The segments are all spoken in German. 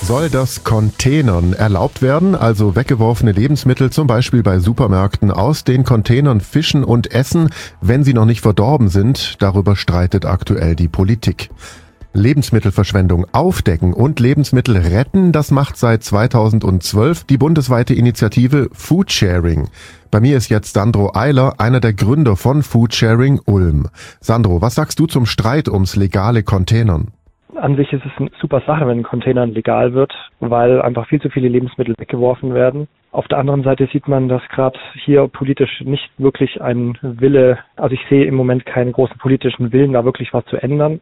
Soll das Containern erlaubt werden, also weggeworfene Lebensmittel zum Beispiel bei Supermärkten aus den Containern fischen und essen, wenn sie noch nicht verdorben sind? Darüber streitet aktuell die Politik. Lebensmittelverschwendung aufdecken und Lebensmittel retten, das macht seit 2012 die bundesweite Initiative Foodsharing. Bei mir ist jetzt Sandro Eiler, einer der Gründer von Foodsharing Ulm. Sandro, was sagst du zum Streit ums legale Containern? An sich ist es eine super Sache, wenn ein Container legal wird, weil einfach viel zu viele Lebensmittel weggeworfen werden. Auf der anderen Seite sieht man, dass gerade hier politisch nicht wirklich ein Wille, also ich sehe im Moment keinen großen politischen Willen, da wirklich was zu ändern,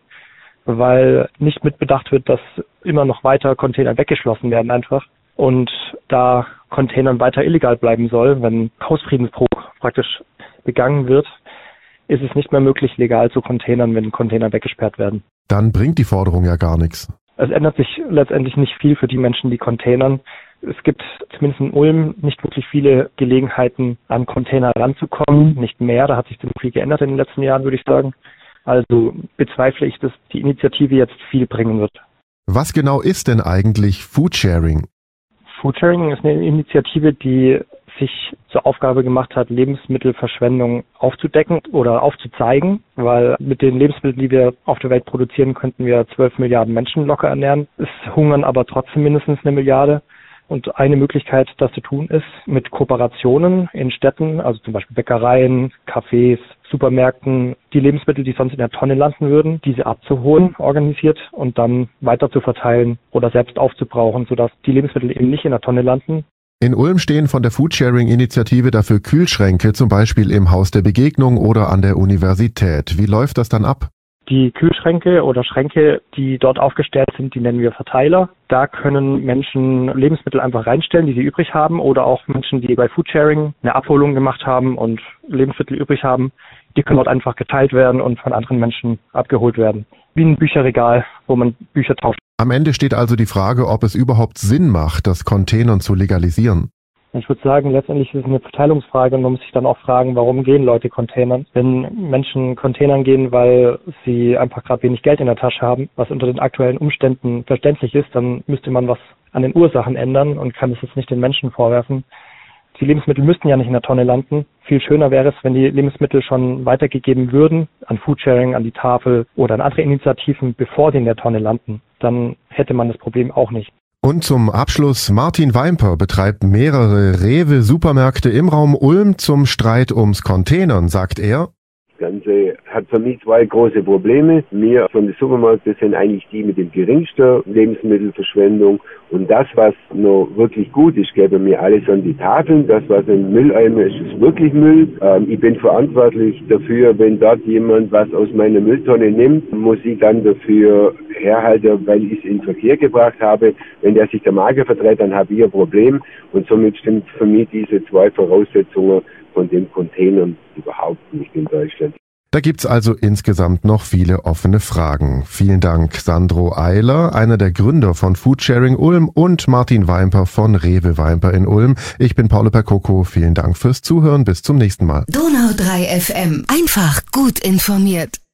weil nicht mitbedacht wird, dass immer noch weiter Container weggeschlossen werden einfach. Und da Containern weiter illegal bleiben soll, wenn Hausfriedensbruch praktisch begangen wird, ist es nicht mehr möglich, legal zu containern, wenn Container weggesperrt werden. Dann bringt die Forderung ja gar nichts. Es ändert sich letztendlich nicht viel für die Menschen, die containern. Es gibt zumindest in Ulm nicht wirklich viele Gelegenheiten, an Container ranzukommen. Nicht mehr, da hat sich ziemlich viel geändert in den letzten Jahren, würde ich sagen. Also bezweifle ich, dass die Initiative jetzt viel bringen wird. Was genau ist denn eigentlich Foodsharing? Foodsharing ist eine Initiative, die sich zur Aufgabe gemacht hat, Lebensmittelverschwendung aufzudecken oder aufzuzeigen, weil mit den Lebensmitteln, die wir auf der Welt produzieren, könnten wir 12 Milliarden Menschen locker ernähren. Es hungern aber trotzdem mindestens 1 Milliarde. Und eine Möglichkeit, das zu tun, ist mit Kooperationen in Städten, also zum Beispiel Bäckereien, Cafés, Supermärkten, die Lebensmittel, die sonst in der Tonne landen würden, diese abzuholen, organisiert und dann weiter zu verteilen oder selbst aufzubrauchen, sodass die Lebensmittel eben nicht in der Tonne landen. In Ulm stehen von der Foodsharing-Initiative dafür Kühlschränke, zum Beispiel im Haus der Begegnung oder an der Universität. Wie läuft das dann ab? Die Kühlschränke oder Schränke, die dort aufgestellt sind, die nennen wir Verteiler. Da können Menschen Lebensmittel einfach reinstellen, die sie übrig haben, oder auch Menschen, die bei Foodsharing eine Abholung gemacht haben und Lebensmittel übrig haben, die können dort einfach geteilt werden und von anderen Menschen abgeholt werden. Wie ein Bücherregal, wo man Bücher tauscht. Am Ende steht also die Frage, ob es überhaupt Sinn macht, das Containern zu legalisieren. Ich würde sagen, letztendlich ist es eine Verteilungsfrage und man muss sich dann auch fragen, warum gehen Leute containern? Wenn Menschen containern gehen, weil sie einfach gerade wenig Geld in der Tasche haben, was unter den aktuellen Umständen verständlich ist, dann müsste man was an den Ursachen ändern und kann es jetzt nicht den Menschen vorwerfen. Die Lebensmittel müssten ja nicht in der Tonne landen. Viel schöner wäre es, wenn die Lebensmittel schon weitergegeben würden an Foodsharing, an die Tafel oder an andere Initiativen, bevor sie in der Tonne landen. Dann hätte man das Problem auch nicht. Und zum Abschluss, Martin Weimper betreibt mehrere Rewe-Supermärkte im Raum Ulm. Zum Streit ums Containern sagt er: Das Ganze hat für mich 2 große Probleme. Wir von den Supermärkten sind eigentlich die mit dem geringsten Lebensmittelverschwendung. Und das, was noch wirklich gut ist, geben mir alles an die Tafeln. Das, was im Mülleimer ist, ist wirklich Müll. Ich bin verantwortlich dafür, wenn dort jemand was aus meiner Mülltonne nimmt, muss ich dann dafür herhalten, weil ich es in Verkehr gebracht habe. Wenn der sich der Magen verdreht, dann habe ich ein Problem. Und somit stimmt für mich diese 2 Voraussetzungen von den Containern überhaupt nicht in Deutschland. Da gibt's also insgesamt noch viele offene Fragen. Vielen Dank Sandro Eiler, einer der Gründer von Foodsharing Ulm, und Martin Weimper von Rewe Weimper in Ulm. Ich bin Paolo Percoco. Vielen Dank fürs Zuhören. Bis zum nächsten Mal. Donau 3 FM. Einfach gut informiert.